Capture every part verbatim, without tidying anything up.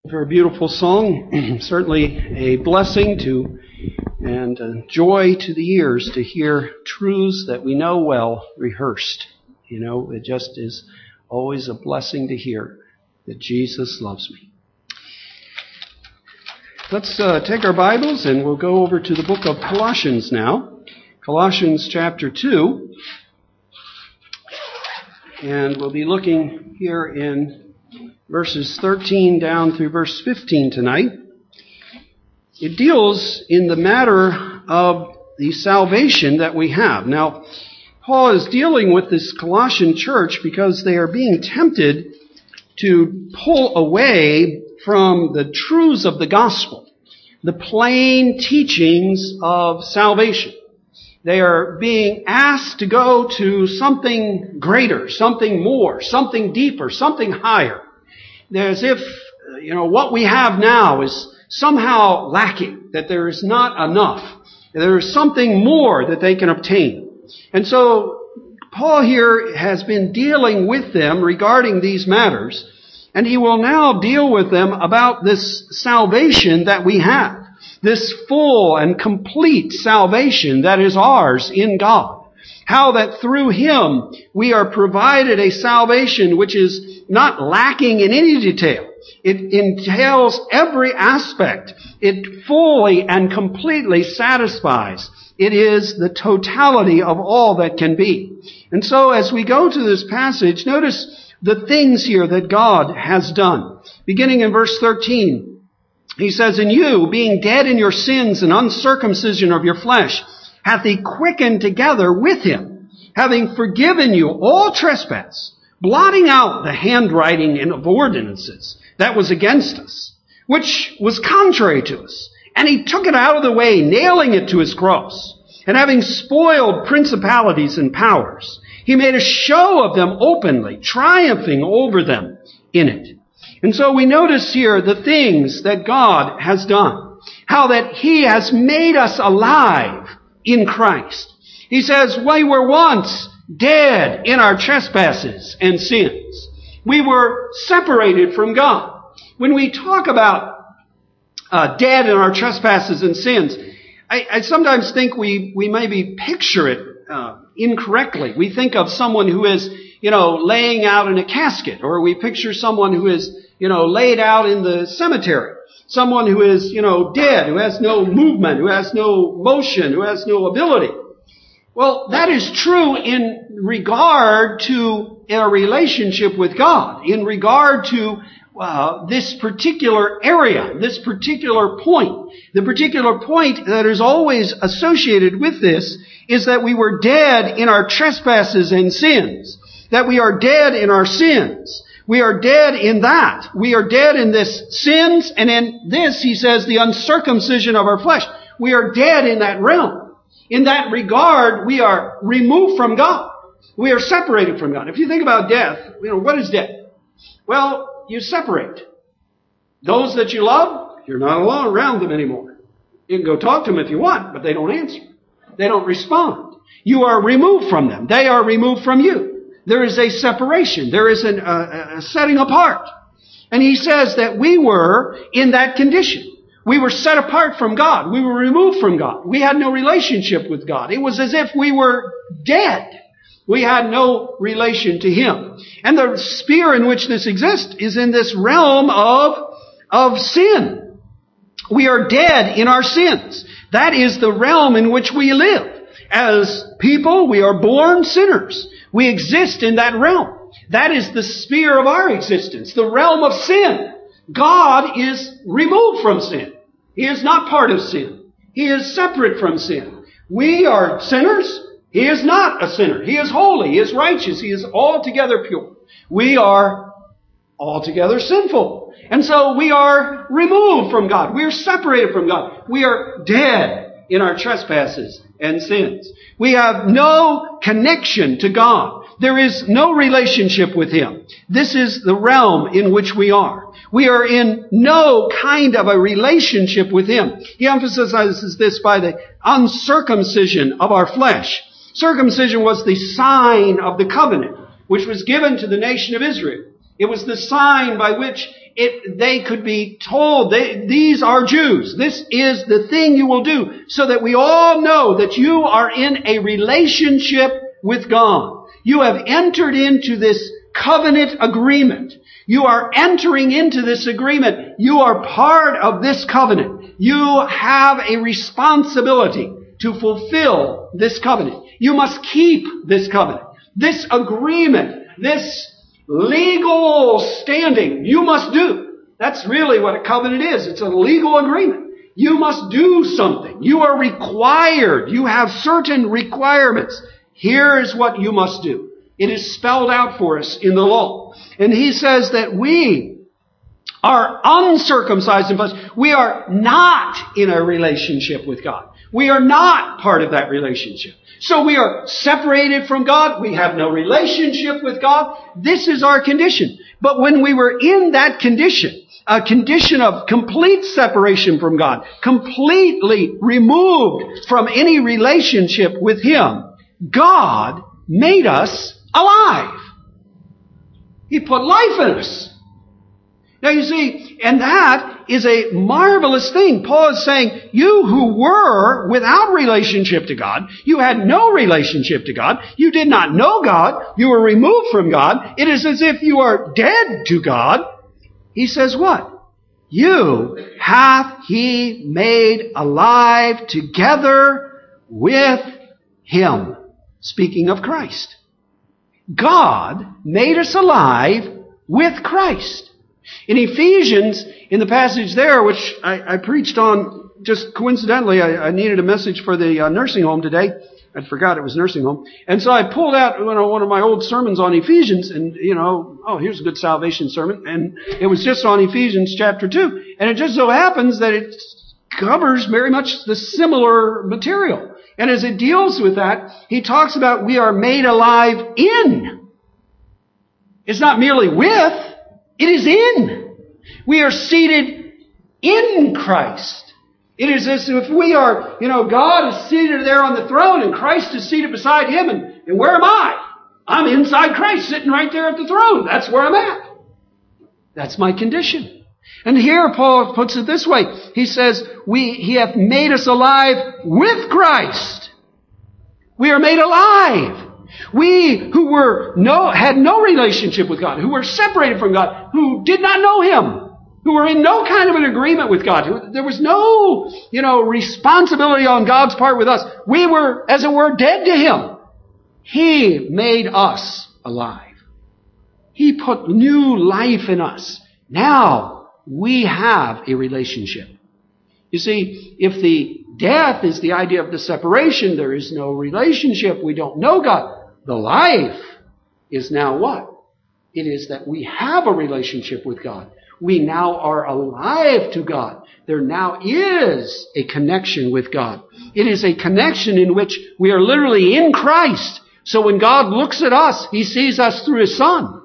For a beautiful song, certainly a blessing to and a joy to the ears to hear truths that we know well rehearsed. You know, it just is always a blessing to hear that Jesus loves me. Let's uh, take our Bibles and we'll go over to the book of Colossians now. Colossians chapter two. And we'll be looking here in verses thirteen down through verse fifteen tonight. It deals in the matter of the salvation that we have. Now, Paul is dealing with this Colossian church because they are being tempted to pull away from the truths of the gospel, the plain teachings of salvation. They are being asked to go to something greater, something more, something deeper, something higher. As if, you know, what we have now is somehow lacking, that there is not enough. There is something more that they can obtain. And so Paul here has been dealing with them regarding these matters, and he will now deal with them about this salvation that we have, this full and complete salvation that is ours in God. How that through Him we are provided a salvation which is not lacking in any detail. It entails every aspect. It fully and completely satisfies. It is the totality of all that can be. And so as we go to this passage, notice the things here that God has done. Beginning in verse thirteen, he says, "And you, being dead in your sins and uncircumcision of your flesh, hath He quickened together with Him, having forgiven you all trespass, blotting out the handwriting of ordinances that was against us, which was contrary to us. And He took it out of the way, nailing it to His cross. And having spoiled principalities and powers, He made a show of them openly, triumphing over them in it." And so we notice here the things that God has done. How that He has made us alive in Christ. He says, we were once dead in our trespasses and sins. We were separated from God. When we talk about uh, dead in our trespasses and sins, I, I sometimes think we, we maybe picture it uh, incorrectly. We think of someone who is, you know, laying out in a casket, or we picture someone who is, you know, laid out in the cemetery. Someone who is, you know, dead, who has no movement, who has no motion, who has no ability. Well, that is true in regard to a relationship with God, in regard to uh, this particular area, this particular point. The particular point that is always associated with this is that we were dead in our trespasses and sins, that we are dead in our sins. We are dead in that. We are dead in this sins, and in this, he says, the uncircumcision of our flesh. We are dead in that realm. In that regard, we are removed from God. We are separated from God. If you think about death, you know, what is death? Well, you separate. Those that you love, you're not alone around them anymore. You can go talk to them if you want, but they don't answer. They don't respond. You are removed from them. They are removed from you. There is a separation. There is an, uh, a setting apart. And he says that we were in that condition. We were set apart from God. We were removed from God. We had no relationship with God. It was as if we were dead. We had no relation to Him. And the sphere in which this exists is in this realm of, of sin. We are dead in our sins. That is the realm in which we live. As people, we are born sinners. We exist in that realm. That is the sphere of our existence, the realm of sin. God is removed from sin. He is not part of sin. He is separate from sin. We are sinners. He is not a sinner. He is holy. He is righteous. He is altogether pure. We are altogether sinful. And so we are removed from God. We are separated from God. We are dead in our trespasses and sins. We have no connection to God. There is no relationship with Him. This is the realm in which we are. We are in no kind of a relationship with Him. He emphasizes this by the uncircumcision of our flesh. Circumcision was the sign of the covenant, which was given to the nation of Israel. It was the sign by which it, they could be told, they, these are Jews. This is the thing you will do, so that we all know that you are in a relationship with God. You have entered into this covenant agreement. You are entering into this agreement. You are part of this covenant. You have a responsibility to fulfill this covenant. You must keep this covenant. This agreement, this legal standing, you must do. That's really what a covenant is. It's a legal agreement. You must do something. You are required. You have certain requirements. Here is what you must do. It is spelled out for us in the law. And he says that we are uncircumcised in flesh. We are not in a relationship with God. We are not part of that relationship. So we are separated from God. We have no relationship with God. This is our condition. But when we were in that condition, a condition of complete separation from God, completely removed from any relationship with Him, God made us alive. He put life in us. Now you see, and that is a marvelous thing. Paul is saying, you who were without relationship to God, you had no relationship to God, you did not know God, you were removed from God, it is as if you are dead to God. He says what? You hath He made alive together with Him. Speaking of Christ. God made us alive with Christ. In Ephesians, in the passage there, which I, I preached on just coincidentally, I, I needed a message for the uh, nursing home today. I forgot it was nursing home. And so I pulled out you know, one of my old sermons on Ephesians and, you know, oh, here's a good salvation sermon. And it was just on Ephesians chapter two. And it just so happens that it covers very much the similar material. And as it deals with that, he talks about we are made alive in. It's not merely with, it is in. We are seated in Christ. It is as if we are, you know, God is seated there on the throne and Christ is seated beside Him. And, and where am I? I'm inside Christ, sitting right there at the throne. That's where I'm at. That's my condition. And here Paul puts it this way. He says, we, He hath made us alive with Christ. We are made alive. We who were no, had no relationship with God, who were separated from God, who did not know Him, who were in no kind of an agreement with God. There was no, you know, responsibility on God's part with us. We were, as it were, dead to Him. He made us alive. He put new life in us. Now, we have a relationship. You see, if the death is the idea of the separation, there is no relationship, we don't know God. The life is now what? It is that we have a relationship with God. We now are alive to God. There now is a connection with God. It is a connection in which we are literally in Christ. So when God looks at us, He sees us through His Son.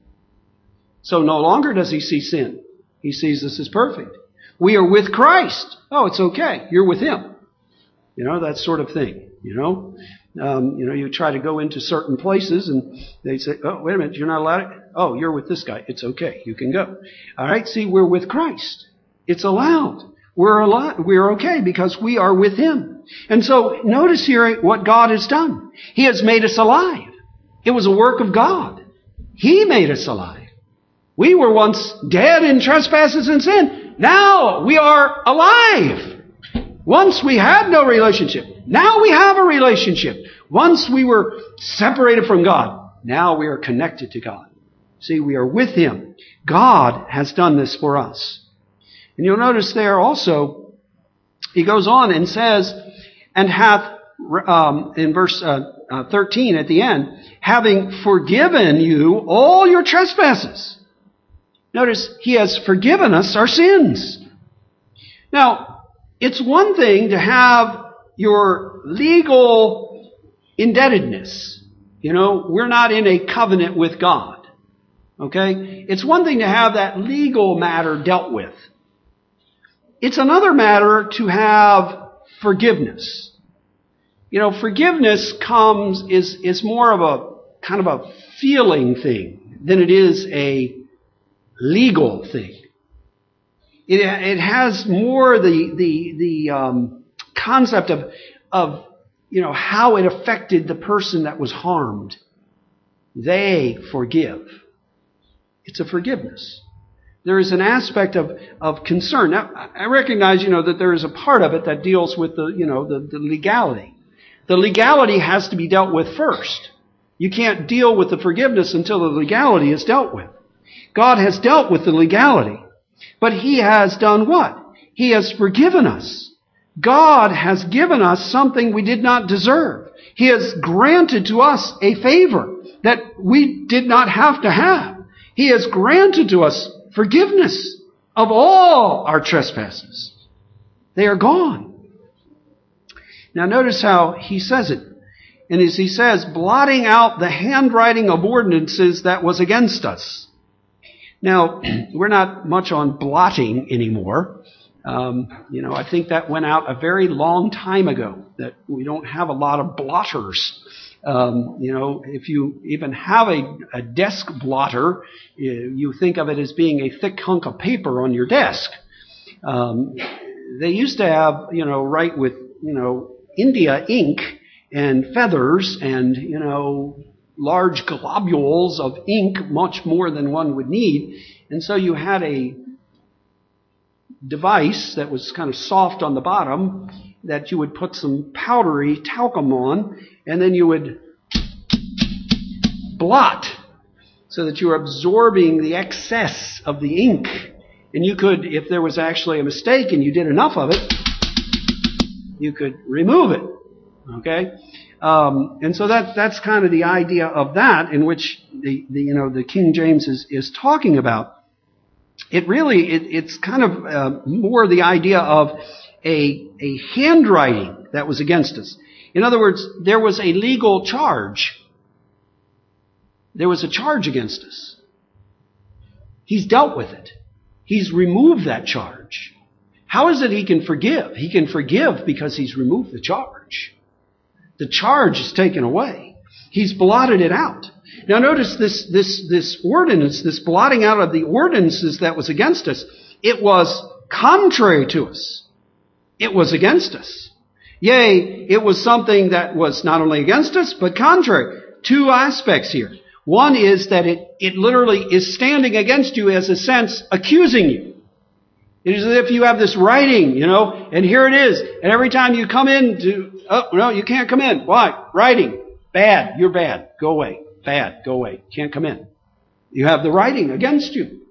So no longer does He see sin. He sees us as perfect. We are with Christ. Oh, it's okay. You're with Him. You know, that sort of thing. You know, um, you know, you try to go into certain places and they say, oh, wait a minute, you're not allowed to. Oh, you're with this guy. It's okay. You can go. All right. See, we're with Christ. It's allowed. We're alive. We're okay because we are with Him. And so notice here what God has done. He has made us alive. It was a work of God. He made us alive. We were once dead in trespasses and sin. Now we are alive. Once we had no relationship. Now we have a relationship. Once we were separated from God. Now we are connected to God. See, we are with Him. God has done this for us. And you'll notice there also, he goes on and says, and hath, um, in verse uh, uh, thirteen at the end, having forgiven you all your trespasses. Notice, He has forgiven us our sins. Now, it's one thing to have your legal indebtedness. You know, we're not in a covenant with God. Okay? It's one thing to have that legal matter dealt with. It's another matter to have forgiveness. You know, forgiveness comes, is, is more of a kind of a feeling thing than it is a legal thing. It, it has more the the the um, concept of of you know how it affected the person that was harmed. They forgive. It's a forgiveness. There is an aspect of, of concern. Now, I recognize, you know, that there is a part of it that deals with the, you know, the, the legality. The legality has to be dealt with first. You can't deal with the forgiveness until the legality is dealt with. God has dealt with the legality. But He has done what? He has forgiven us. God has given us something we did not deserve. He has granted to us a favor that we did not have to have. He has granted to us forgiveness of all our trespasses. They are gone. Now notice how he says it. And as he says, blotting out the handwriting of ordinances that was against us. Now, we're not much on blotting anymore. Um, you know, I think that went out a very long time ago, that we don't have a lot of blotters. Um, you know, if you even have a, a desk blotter, you, you think of it as being a thick hunk of paper on your desk. Um, they used to have, you know, write with, you know, India ink and feathers and, you know, large globules of ink, much more than one would need. And so you had a device that was kind of soft on the bottom that you would put some powdery talcum on, and then you would blot so that you were absorbing the excess of the ink. And you could, if there was actually a mistake and you did enough of it, you could remove it. Okay? Um, and so that that's kind of the idea of that, in which the, the you know the King James is, is talking about. It really it, it's kind of uh, more the idea of a a handwriting that was against us. In other words, there was a legal charge. There was a charge against us. He's dealt with it. He's removed that charge. How is it He can forgive? He can forgive because He's removed the charge. The charge is taken away. He's blotted it out. Now notice this, this, this ordinance, this blotting out of the ordinances that was against us. It was contrary to us. It was against us. Yea, it was something that was not only against us, but contrary. Two aspects here. One is that it, it literally is standing against you, as a sense, accusing you. It is as if you have this writing, you know, and here it is. And every time you come in to, oh, no, you can't come in. Why? Writing. Bad. You're bad. Go away. Bad. Go away. Can't come in. You have the writing against you.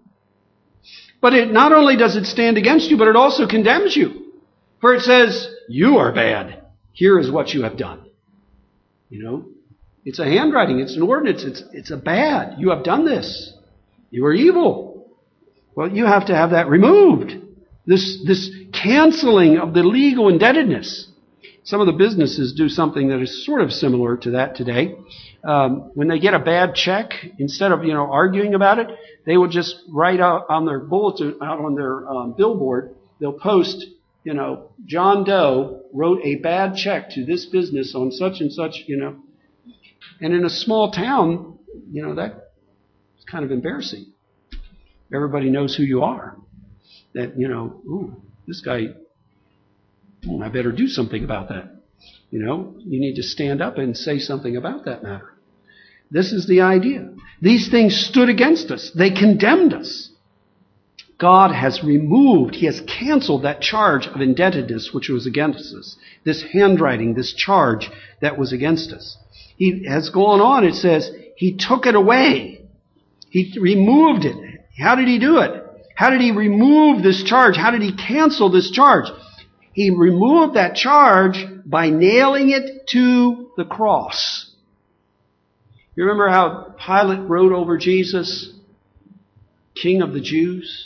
But it not only does it stand against you, but it also condemns you. For it says, you are bad. Here is what you have done. You know, it's a handwriting. It's an ordinance. It's, it's a bad. You have done this. You are evil. Well, you have to have that removed. This, this canceling of the legal indebtedness. Some of the businesses do something that is sort of similar to that today. Um, when they get a bad check, instead of, you know, arguing about it, they will just write out on their bulletin, out on their um, billboard, they'll post, you know, John Doe wrote a bad check to this business on such and such, you know. And in a small town, you know, that's kind of embarrassing. Everybody knows who you are. That, you know, ooh, this guy, oh, I better do something about that. You know, you need to stand up and say something about that matter. This is the idea. These things stood against us. They condemned us. God has removed, He has canceled that charge of indebtedness which was against us. This handwriting, this charge that was against us. He has gone on, it says, He took it away. He removed it. How did He do it? How did He remove this charge? How did He cancel this charge? He removed that charge by nailing it to the cross. You remember how Pilate wrote over Jesus, King of the Jews?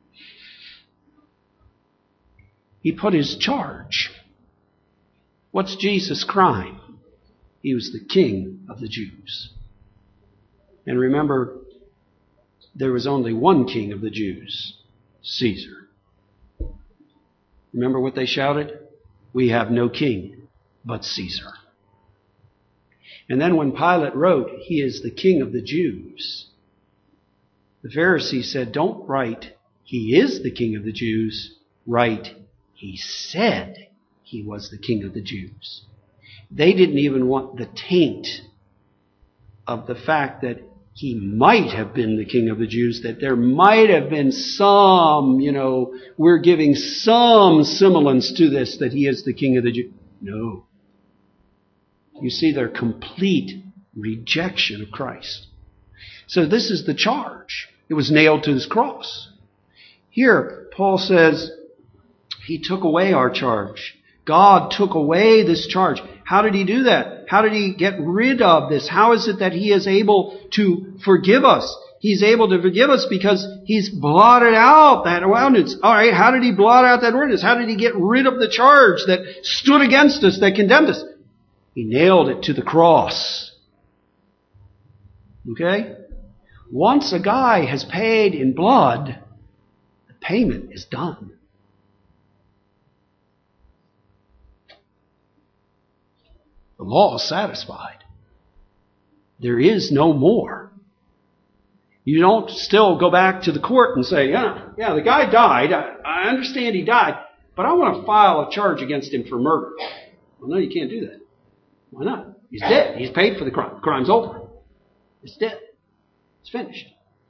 He put his charge. What's Jesus' crime? He was the King of the Jews. And remember, there was only one King of the Jews, Caesar. Remember what they shouted? We have no king but Caesar. And then when Pilate wrote, He is the King of the Jews, the Pharisees said, don't write, he is the King of the Jews, right, he said he was the King of the Jews. They didn't even want the taint of the fact that he might have been the King of the Jews, that there might have been some, you know, we're giving some semblance to this, that he is the King of the Jews. No. You see their complete rejection of Christ. So this is the charge. It was nailed to his cross. Here, Paul says, he took away our charge. God took away this charge. How did he do that? How did he get rid of this? How is it that he is able to forgive us? He's able to forgive us because he's blotted out that ordinance. All right, how did he blot out that ordinance? How did he get rid of the charge that stood against us, that condemned us? He nailed it to the cross. Okay? Once a guy has paid in blood, the payment is done. The law is satisfied. There is no more. You don't still go back to the court and say, yeah, yeah, the guy died. I, I understand he died, but I want to file a charge against him for murder. Well, no, you can't do that. Why not? He's dead. He's paid for the crime. The crime's over. It's dead. It's finished.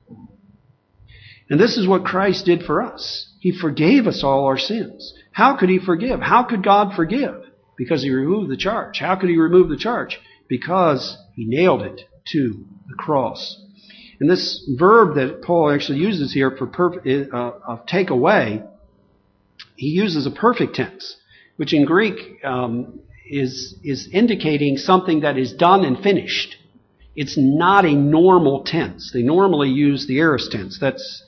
And this is what Christ did for us. He forgave us all our sins. How could he forgive? How could God forgive? Because he removed the charge. How could he remove the charge? Because he nailed it to the cross. And this verb that Paul actually uses here for perf- uh, uh, take away, he uses a perfect tense, which in Greek um, is, is indicating something that is done and finished. It's not a normal tense. They normally use the aorist tense. That's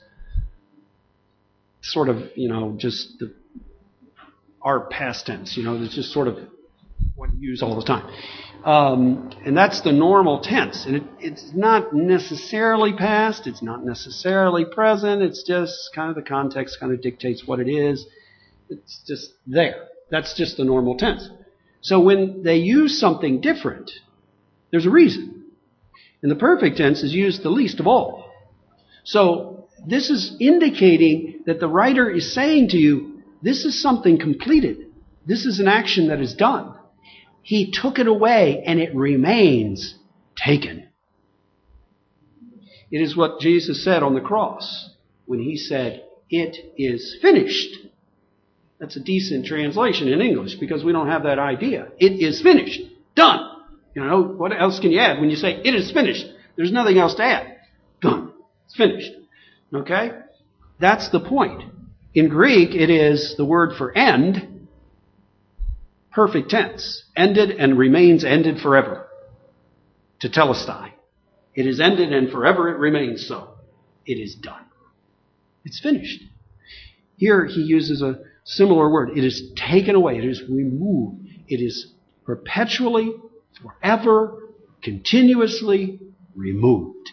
sort of, you know, just the our past tense, you know, it's just sort of what you use all the time. Um, and that's the normal tense. And it, it's not necessarily past, it's not necessarily present, it's just kind of the context kind of dictates what it is. It's just there. That's just the normal tense. So when they use something different, there's a reason. And the perfect tense is used the least of all. So this is indicating that the writer is saying to you, this is something completed. This is an action that is done. He took it away and it remains taken. It is what Jesus said on the cross when he said, it is finished. That's a decent translation in English because we don't have that idea. It is finished. Done. You know, what else can you add when you say it is finished? There's nothing else to add. Done. It's finished. Okay? That's the point. In Greek, it is the word for end, perfect tense. Ended and remains ended forever. Tetelestai. It is ended and forever it remains so. It is done. It's finished. Here he uses a similar word. It is taken away. It is removed. It is perpetually, forever, continuously removed.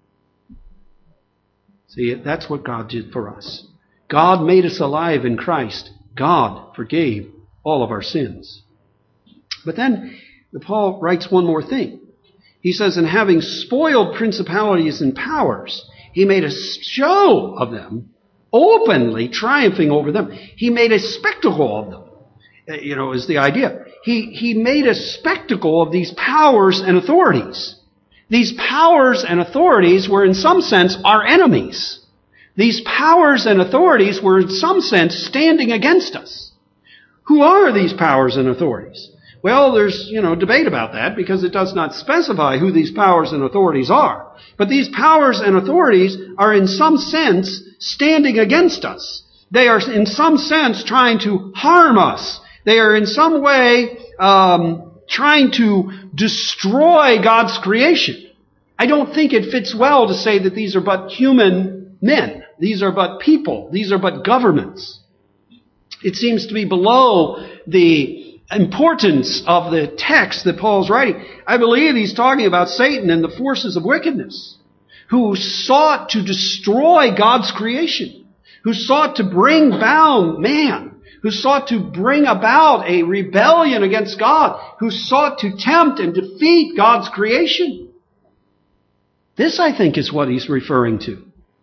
See, that's what God did for us. God made us alive in Christ. God forgave all of our sins. But then Paul writes one more thing. He says, and having spoiled principalities and powers, he made a show of them, openly triumphing over them. He made a spectacle of them, you know, is the idea. He, he made a spectacle of these powers and authorities. These powers and authorities were in some sense our enemies. These powers and authorities were in some sense standing against us. Who are these powers and authorities? Well, there's, you know, debate about that because it does not specify who these powers and authorities are. But these powers and authorities are in some sense standing against us. They are in some sense trying to harm us. They are in some way um, trying to destroy God's creation. I don't think it fits well to say that these are but human men. These are but people. These are but governments. It seems to be below the importance of the text that Paul's writing. I believe he's talking about Satan and the forces of wickedness who sought to destroy God's creation, who sought to bring down man, who sought to bring about a rebellion against God, who sought to tempt and defeat God's creation. This, I think, is what he's referring to.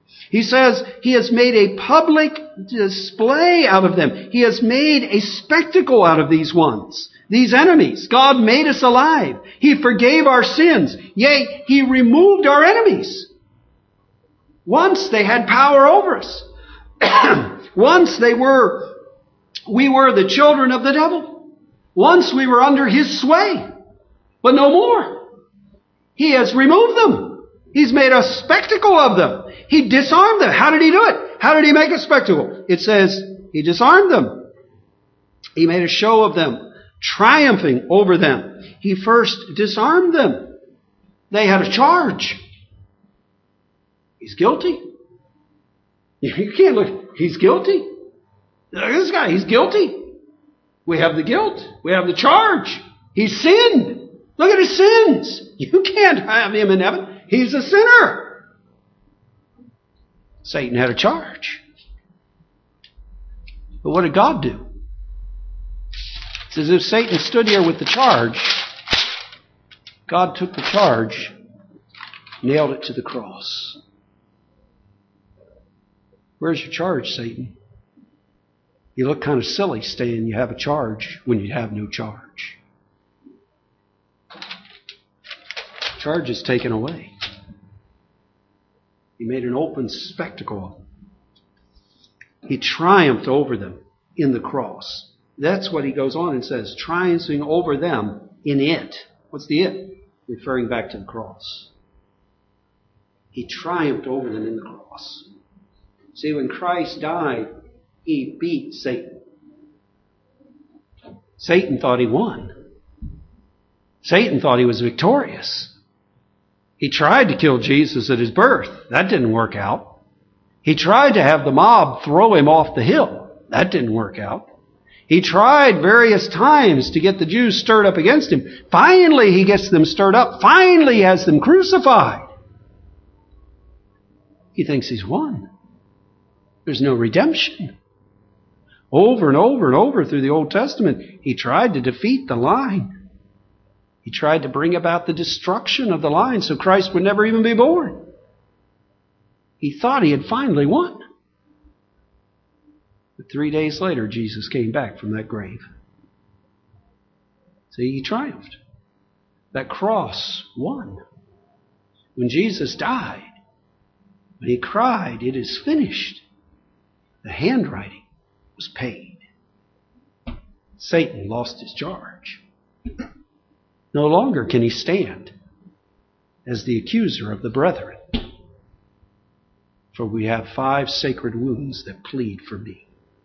He says He has made a public display out of them. He has made a spectacle out of these ones, these enemies. God made us alive. He forgave our sins. Yea, He removed our enemies. Once they had power over us. Once they were, we were the children of the devil. Once we were under his sway. But no more. He has removed them. He's made a spectacle of them. He disarmed them. How did He do it? How did He make a spectacle? It says He disarmed them. He made a show of them, triumphing over them. He first disarmed them. They had a charge. He's guilty. You can't look. He's guilty. Look at this guy. He's guilty. We have the guilt. We have the charge. He's sinned. Look at his sins. You can't have him in heaven. He's a sinner. Satan had a charge. But what did God do? It's as if Satan stood here with the charge. God took the charge, nailed it to the cross. Where's your charge, Satan? You look kind of silly saying you have a charge when you have no charge. Charge is taken away. He made an open spectacle of them. He triumphed over them in the cross. That's what he goes on and says, triumphing over them in it. What's the it? Referring back to the cross. He triumphed over them in the cross. See, when Christ died, He beat Satan. Satan thought he won. Satan thought he was victorious. He tried to kill Jesus at His birth. That didn't work out. He tried to have the mob throw Him off the hill. That didn't work out. He tried various times to get the Jews stirred up against Him. Finally, He gets them stirred up. Finally, He has them crucified. He thinks He's won. There's no redemption. Over and over and over through the Old Testament, He tried to defeat the line. He tried to bring about the destruction of the line so Christ would never even be born. He thought He had finally won. But three days later, Jesus came back from that grave. See, He triumphed. That cross won. When Jesus died, when He cried, "It is finished," the handwriting was paid. Satan lost his charge. No longer can he stand as the accuser of the brethren. For we have five sacred wounds that plead for me.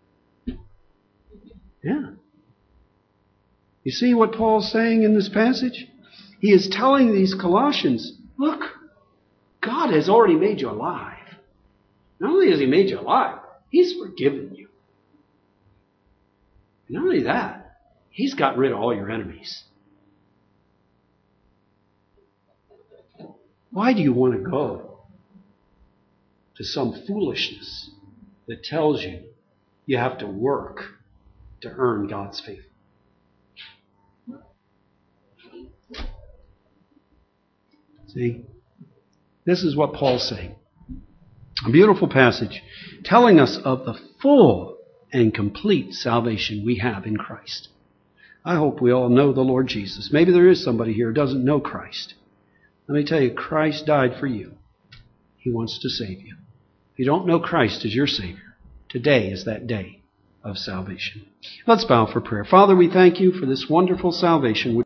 Yeah. You see what Paul's saying in this passage? He is telling these Colossians, look, God has already made you alive. Not only has He made you alive, He's forgiven you. Not only that, He's got rid of all your enemies. Why do you want to go to some foolishness that tells you you have to work to earn God's favor? See, this is what Paul's saying. A beautiful passage telling us of the full and complete salvation we have in Christ. I hope we all know the Lord Jesus. Maybe there is somebody here who doesn't know Christ. Let me tell you, Christ died for you. He wants to save you. If you don't know Christ as your Savior, today is that day of salvation. Let's bow for prayer. Father, we thank You for this wonderful salvation.